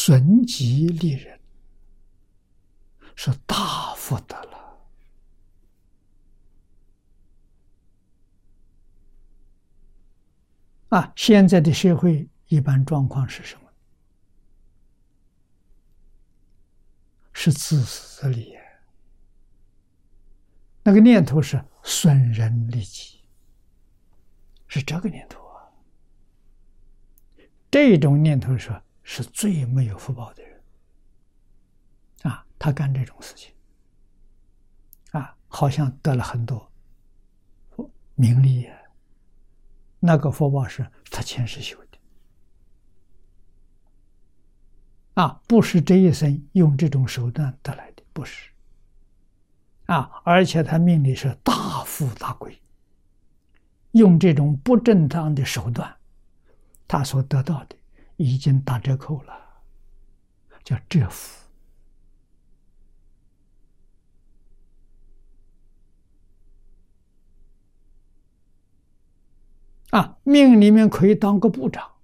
损己利人，是大福德了。现在的社会一般状况是什么？是自私自利。那个念头是损人利己，是这个念头啊。这种念头是最没有福报的人他干这种事情好像得了很多名利那个福报是他前世修的不是这一生用这种手段得来的，不是而且他命里是大富大贵，用这种不正当的手段，他所得到的已经打折扣了，叫折福命里面可以当个部长，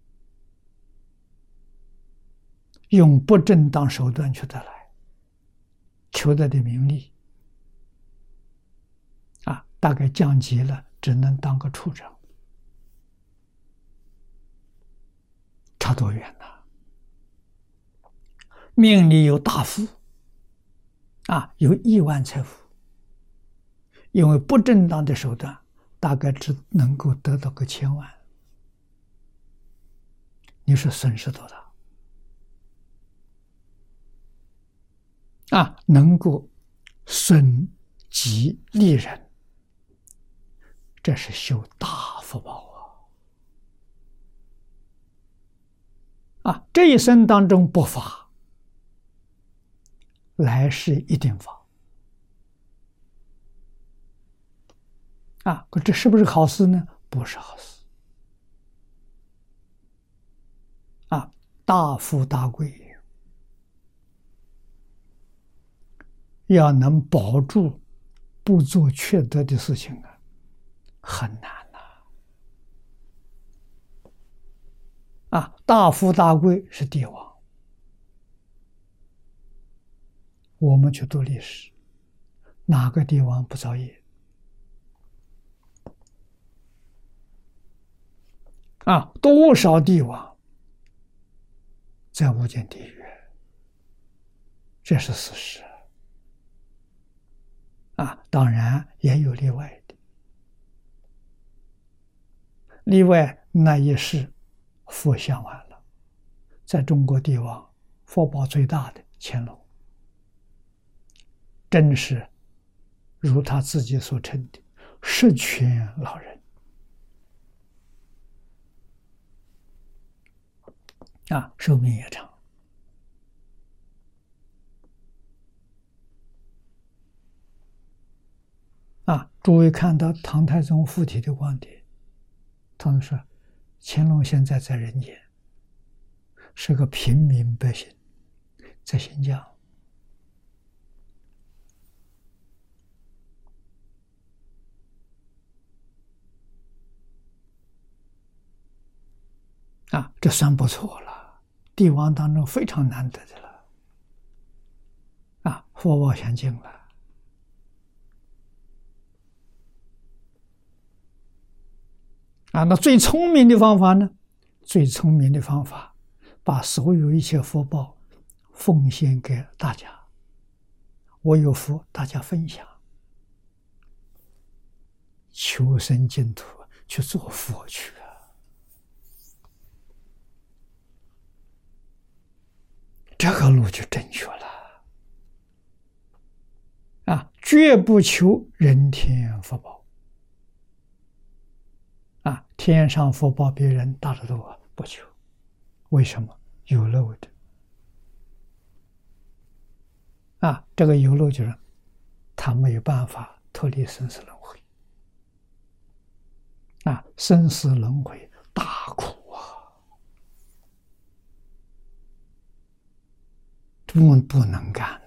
用不正当手段去得来，求得的名利大概降级了，只能当个处长，差多远呢？命里有大富有亿万财富，因为不正当的手段，大概只能够得到个1000万，你说损失多大？能够损己利人，这是修大福报这一生当中不发，来世一定发可这是不是好事呢？不是好事大富大贵要能保住不做缺德的事情很难大富大贵是帝王。我们去读历史，哪个帝王不造业多少帝王在无间地狱，这是事实当然也有例外的，例外那一世佛享完了，在中国帝王福报最大的乾隆，真是如他自己所称的十全老人寿命也长诸位看到唐太宗附体的光碟，他们说乾隆现在在人间，是个平民百姓，在新疆这算不错了，帝王当中非常难得的了福报相近了那最聪明的方法呢？最聪明的方法，把所有一切福报奉献给大家，我有福，大家分享，求生净土，去做佛去这个路就正确了绝不求人天福报天上福报比人大得多，不求。为什么？有漏的这个有漏就是他没有办法脱离生死轮回生死轮回大苦不能干